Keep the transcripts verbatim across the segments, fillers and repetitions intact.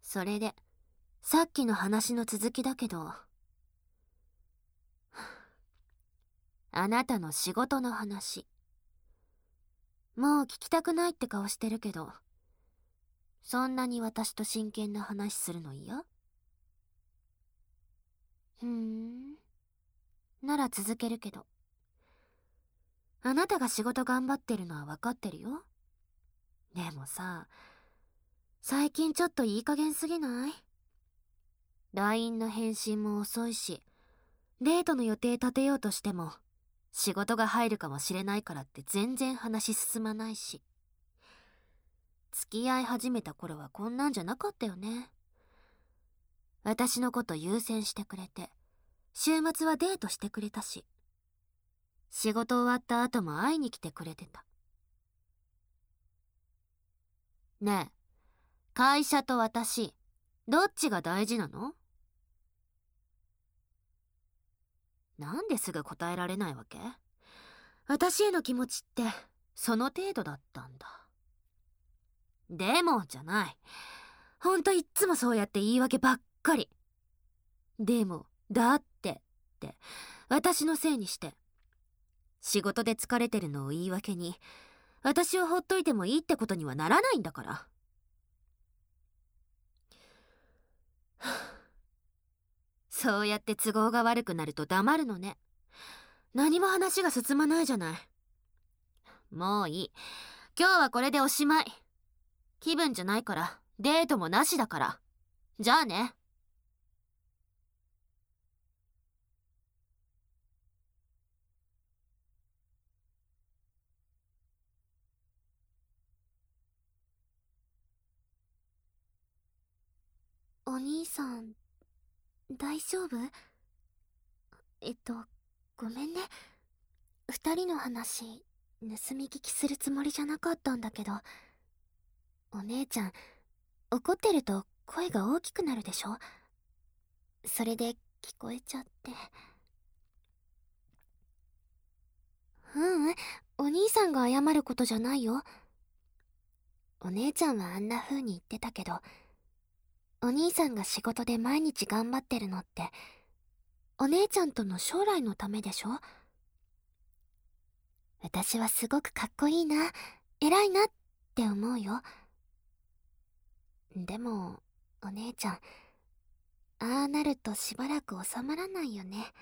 それでさっきの話の続きだけど、あなたの仕事の話。もう聞きたくないって顔してるけど、そんなに私と真剣な話するの嫌？ふーん。なら続けるけど。あなたが仕事頑張ってるのは分かってるよ。でもさ、最近ちょっといい加減すぎない？ ライン の返信も遅いし、デートの予定立てようとしても、仕事が入るかもしれないからって全然話進まないし。付き合い始めた頃はこんなんじゃなかったよね。私のこと優先してくれて、週末はデートしてくれたし、仕事終わった後も会いに来てくれてた。ねえ、会社と私、どっちが大事なの？なんですぐ答えられないわけ？私への気持ちってその程度だったんだ。でもじゃない。ほんといっつもそうやって言い訳ばっかり。でも、だってって私のせいにして、仕事で疲れてるのを言い訳に私をほっといてもいいってことにはならないんだから。そうやって都合が悪くなると黙るのね。何も話が進まないじゃない。もういい。今日はこれでおしまい。気分じゃないからデートもなしだから。じゃあね。お兄さん、大丈夫？えっと、ごめんね。二人の話、盗み聞きするつもりじゃなかったんだけど、お姉ちゃん、怒ってると声が大きくなるでしょ？それで聞こえちゃって。ううん、お兄さんが謝ることじゃないよ。お姉ちゃんはあんな風に言ってたけど、お兄さんが仕事で毎日頑張ってるのって、お姉ちゃんとの将来のためでしょ？私はすごくかっこいいな、偉いなって思うよ。でも、お姉ちゃん、ああなるとしばらく収まらないよね。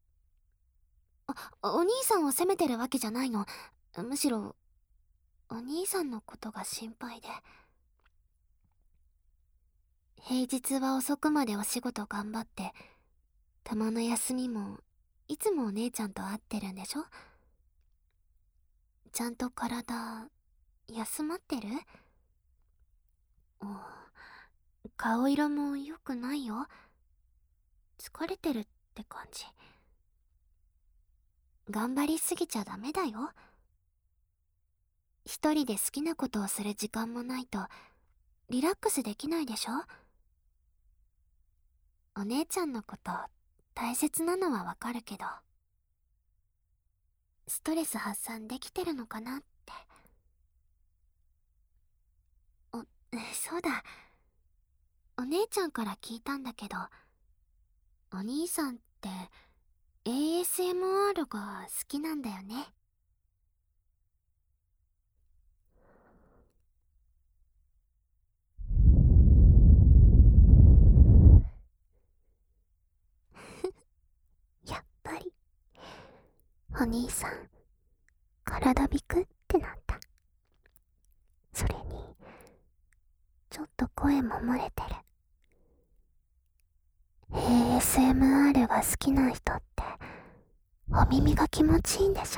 あ、お兄さんを責めてるわけじゃないの。むしろ、お兄さんのことが心配で。平日は遅くまでお仕事頑張って、たまの休みも、いつもお姉ちゃんと会ってるんでしょ？ちゃんと体、休まってる？お、顔色も良くないよ。疲れてるって感じ。頑張りすぎちゃダメだよ。一人で好きなことをする時間もないと、リラックスできないでしょ？お姉ちゃんのこと大切なのはわかるけど、ストレス発散できてるのかなって。お、そうだ。お姉ちゃんから聞いたんだけど、お兄さんって エーエスエムアール が好きなんだよね。やっぱり、お兄さん、体ビクってなった。それに、ちょっと声も漏れてる。エーエスエムアール が好きな人って、お耳が気持ちいいんでしょ？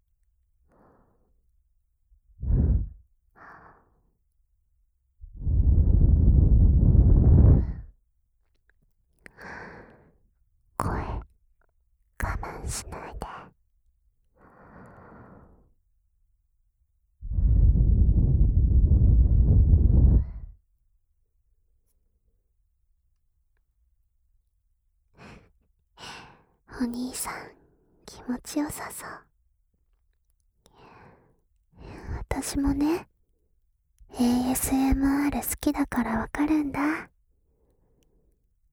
声、我慢しないで。お兄さん、気持ちよさそう。私もね、エーエスエムアール 好きだからわかるんだ。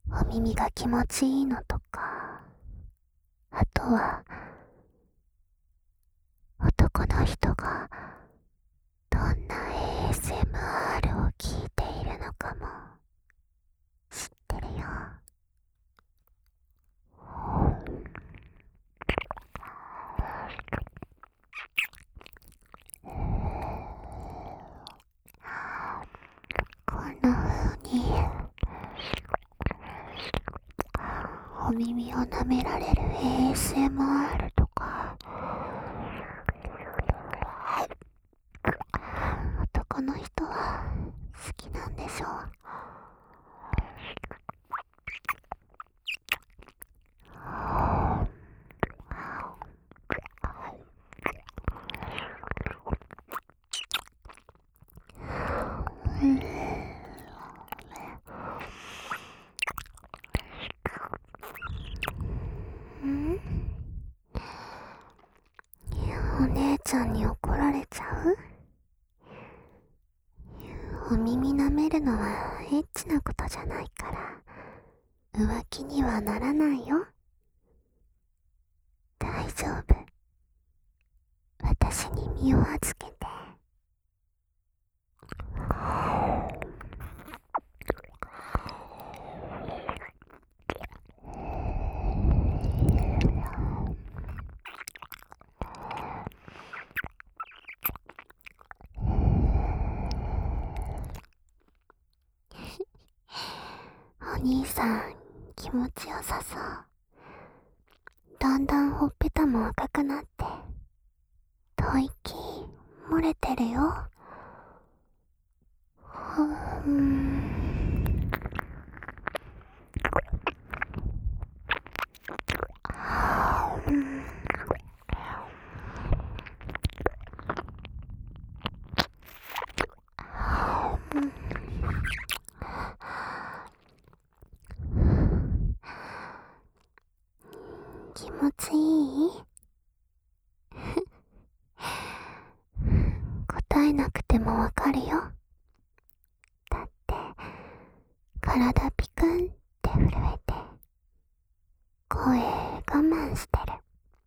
お耳が気持ちいいのとか、あとは男の人がどんな エーエスエムアール を聞いているのかも知ってるよ。こんな風にお耳を舐められる エーエスエムアール とか、男の人は好きなんでしょう。ん？お姉ちゃんに怒られちゃう？お耳舐めるのはエッチなことじゃないから浮気にはならないよ。大丈夫。私に身を預けて。お兄さん、気持ちよさそう。だんだんほっぺたも赤くなって、吐息漏れてるよ。ふーん。気持ちいい？答えなくてもわかるよ。だって体ピクンって震えて声我慢してる。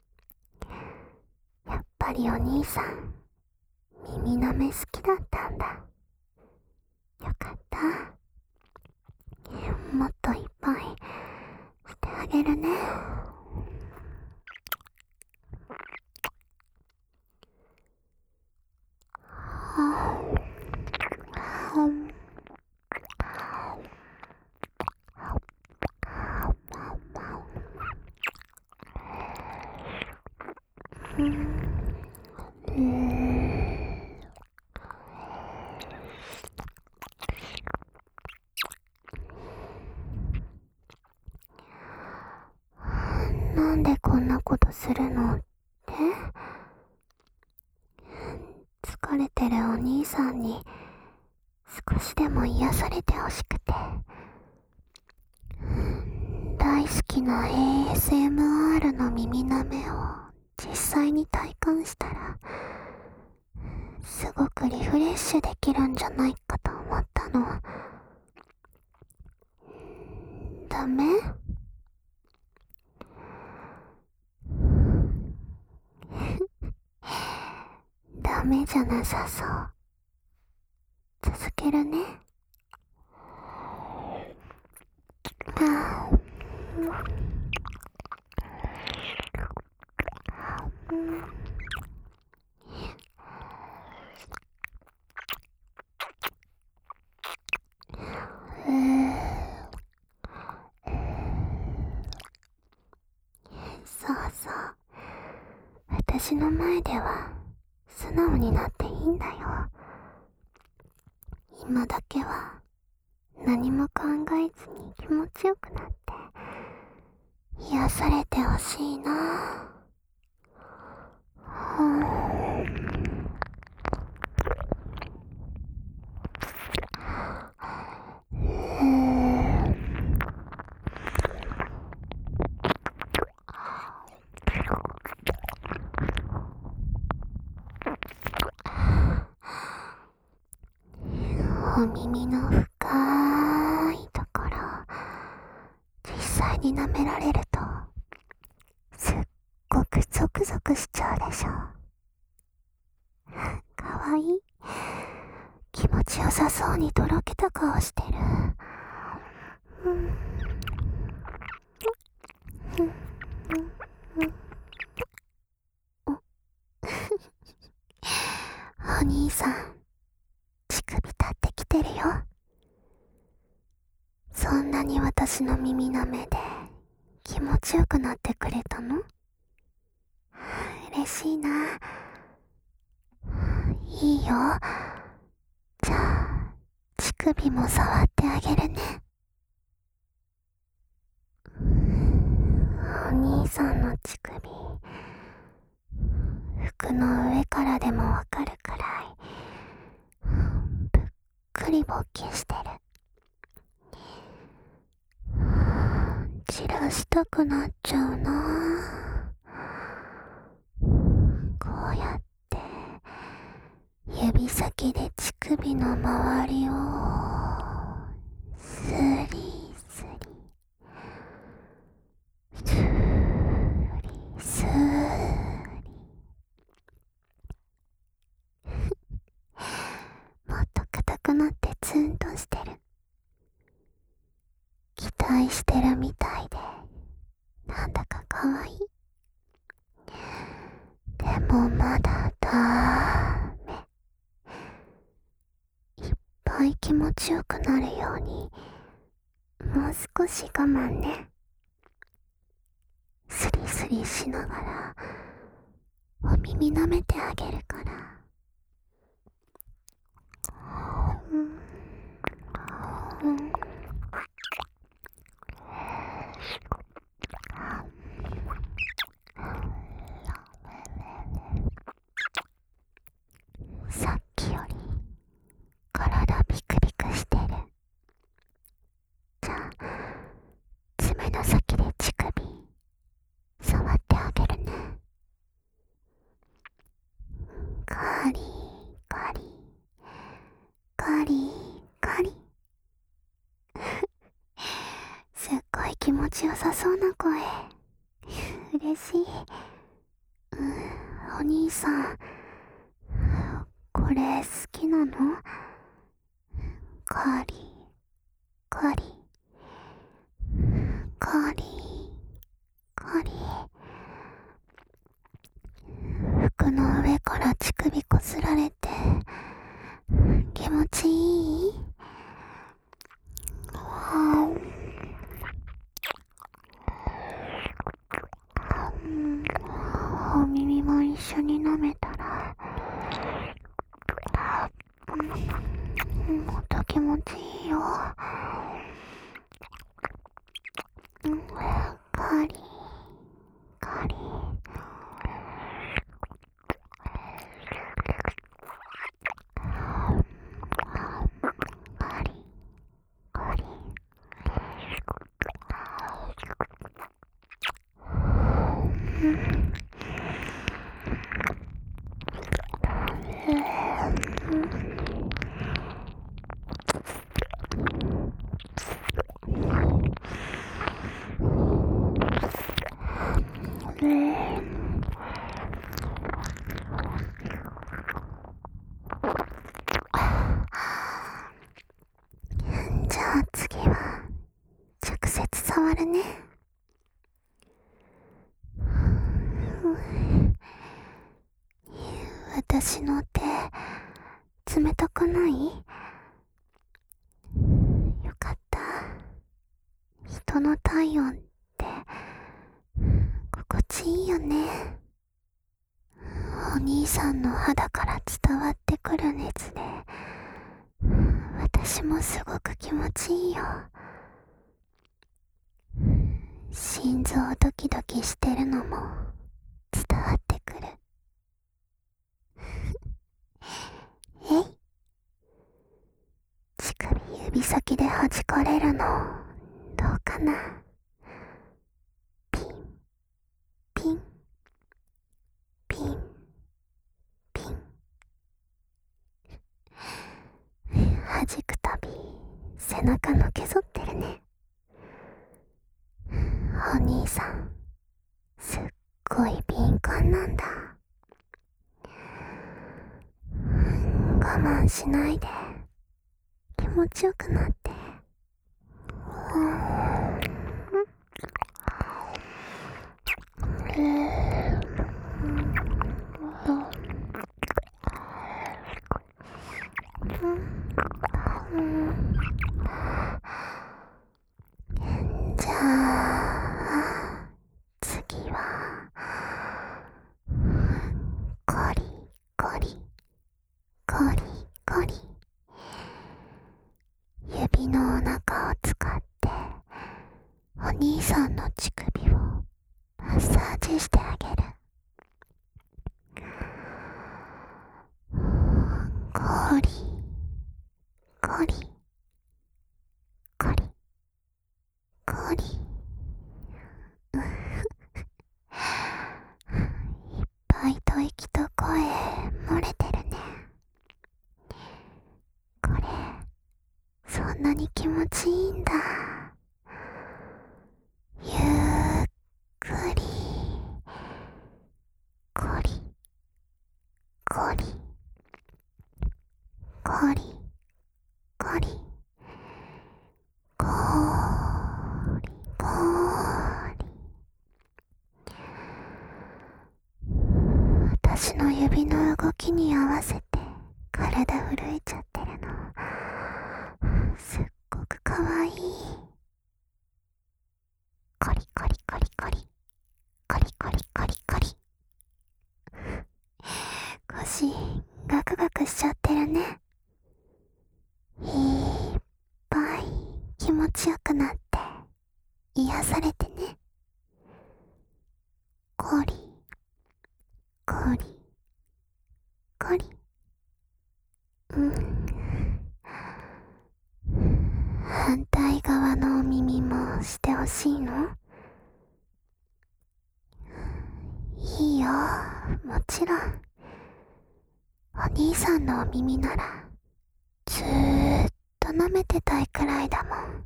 やっぱりお兄さん耳舐め好きだったんだ。よかった。もっといっぱいしてあげるね。なんでこんなことするのって？疲れてるお兄さんに少しでも癒されてほしくて。大好きな エーエスエムアール の耳舐めを実際に体感したら、すごくリフレッシュできるんじゃないかと思ったの。ダメ？ダメじゃなさそう。続けるね。ああ。そうそう。私の前では素直になっていいんだよ。今だけは何も考えずに気持ちよくなって癒されてほしいな。お耳の深いところ舐められるとすっごくゾクゾクしちゃうでしょ。かわいい。気持ちよさそうにとろけた顔してる。うんうんうんうん、お兄さん、乳首立ってきてるよ。そんなに私の耳舐めで気持ちよくなってくれたの？嬉しいな。いいよ。じゃあ、乳首も触ってあげるね。お兄さんの乳首、服の上からでもわかるくらい、ぷっくり勃起してる。散らしたくなっちゃうな。こうやって指先で乳首の周りをスリスリスリスリもっと硬くなってツンとしてる。期待してるみたいでなんだかかわいい。でもまだだめ。いっぱい気持ちよくなるようにもう少し我慢ね。スリスリしながらお耳舐めてあげるから。うんうんさっきより体ビクビクしてる。じゃあ爪の先で乳首触ってあげるね。カリカリカリカリすっごい気持ちよさそうな声。嬉しい。うん、お兄さん、これ好きなの？カリカリカリカリ。服の上から乳首こすられて気持ちいい？はあ、うん、お耳も一緒に舐めたら、うん、もっと気持ちいいよ。うん、カリカリカリカリ。じゃあ次は直接触るね。私の手冷たくない？よかった。人の体温って心地いいよね。お兄さんの肌から伝わってくる熱で私もすごく気持ちいいよ。心臓ドキドキしてるのも伝わってくる。えい、乳首指先で弾かれるのどうかな。ピンピンピンピン。弾くたび背中のけぞってるね。 お兄さん、すっごい敏感なんだ。我慢しないで、気持ちよくなって。じゃあ次はコリコリコリコリ、指のお腹を使ってお兄さんの乳首をマッサージしてあげる。コリコリコリコリいっぱい吐息と声漏れてるね。これそんなに気持ちいいんだ。ゆっくりコリコリコリコリコリコリ、私の指の動きに合わせて体震えちゃってるの、すっごくかわいい。コリコリコリコリコリコリコリコリ、腰ガクガクしちゃってるね。いっぱい気持ちよくなって癒されてね。コリコリコリ、うん。反対側のお耳もしてほしいの？いいよ、もちろん。お兄さんのお耳ならずーっと舐めてたいくらいだもん。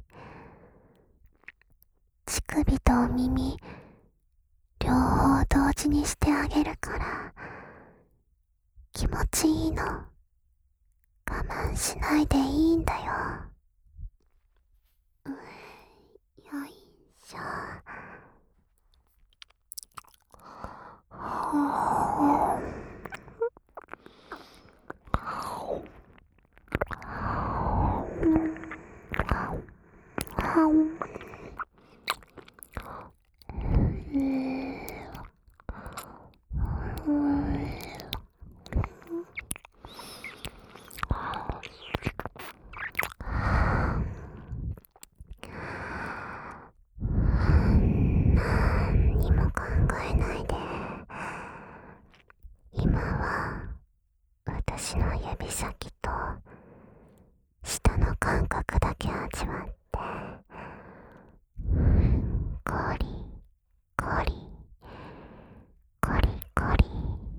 乳首とお耳両方同時にしてあげるから気持ちいいの。我慢しないでいいんだよ。うよいしょ。何にも考えないで、今は私の指先と舌の感覚だけ味わって、コリコリコリコリ、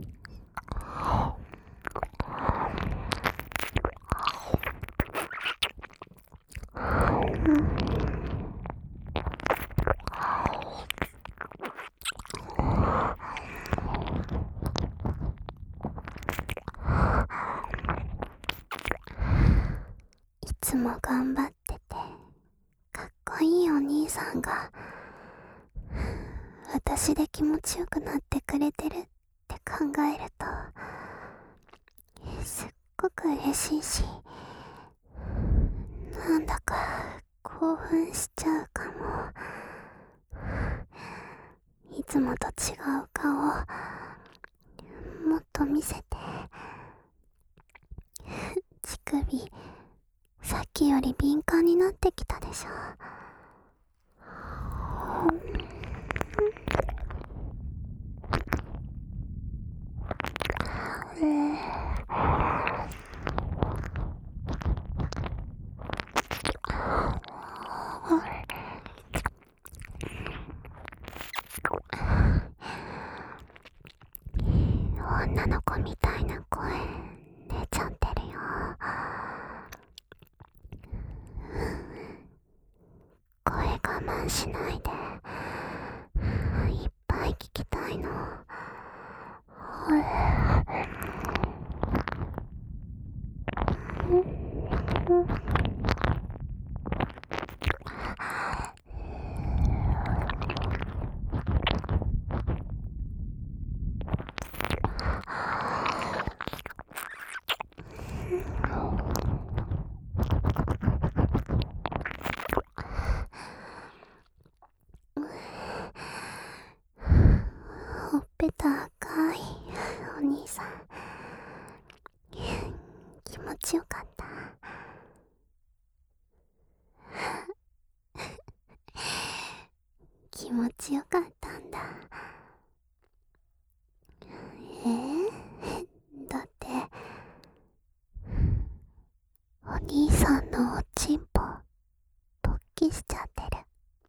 いつも頑張っててかっこいいお兄さんが私で気持ちよくなってくれてるって考えるとすっごく嬉しいし、なんだか興奮しちゃうかも。いつもと違う顔もっと見せて。乳首さっきより敏感になってきたでしょ。女の子みたいな声出ちゃってるよ。声我慢しないでほっぺた赤いお兄さん、気持ちよかった。気持ちよかったんだ。えー、だってお兄さんのおちんぽ勃起しちゃってる。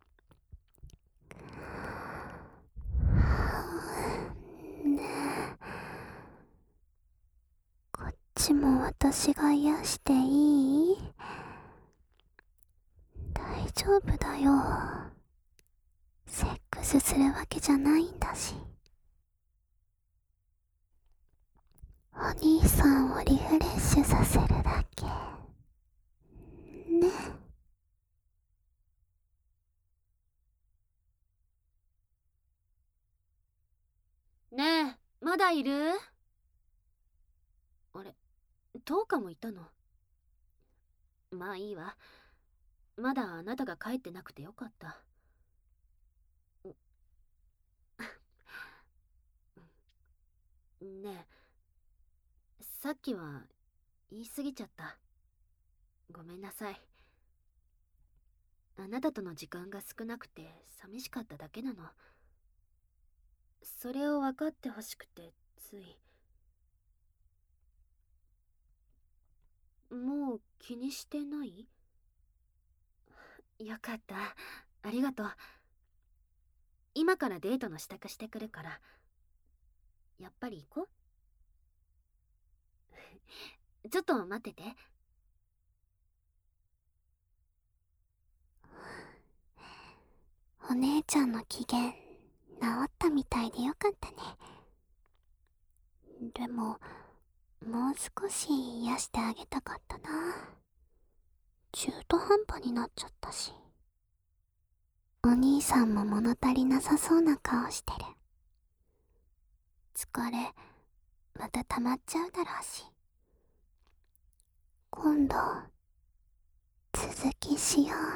ねえ、こっちも私が癒していい？大丈夫だよ。セックスするわけじゃないんだし。お兄さんをリフレッシュさせるだけね。 ねえ、まだいる？あれ、トウカもいたの？まあいいわ。まだあなたが帰ってなくてよかった。ねえ、さっきは言い過ぎちゃった。ごめんなさい。あなたとの時間が少なくて寂しかっただけなの。それを分かってほしくてつい。もう気にしてない？よかった。ありがとう。今からデートの支度してくるから。やっぱり行こう？ちょっと待ってて。 お姉ちゃんの機嫌治ったみたいでよかったね。でももう少し癒してあげたかったな。中途半端になっちゃったし。お兄さんも物足りなさそうな顔してる。疲れまた溜まっちゃうだろうし。今度続きしよう。